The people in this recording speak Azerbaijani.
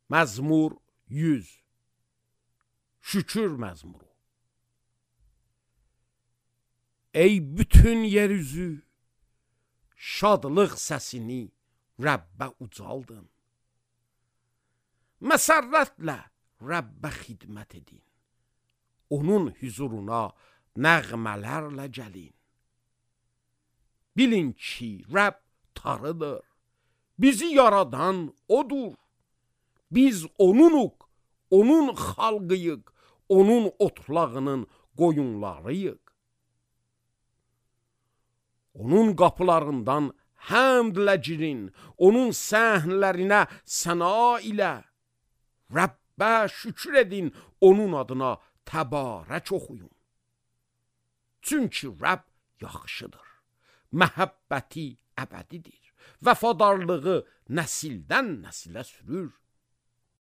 Məzmur 100. Şükür məzmuru. Ey bütün yeryüzü, şadlıq səsini Rəbbə ucaldın. Məsərrətlə Rəbbə xidmət edin. Onun huzuruna nəğmələrlə gəlin. Bilin ki, Rəbb Tanrıdır. Bizi yaradan O'dur. Biz O'nunuq, O'nun xalqıyıq, O'nun otlağının qoyunlarıyıq. Onun qapılarından həmdlə girin, onun səhnələrinə səna ilə. Rəbbə şükür edin, onun adına təbarək oxuyun. Çünki Rəbb yaxşıdır, məhəbbəti əbədidir, vəfadarlığı nəsildən nəsilə sürür.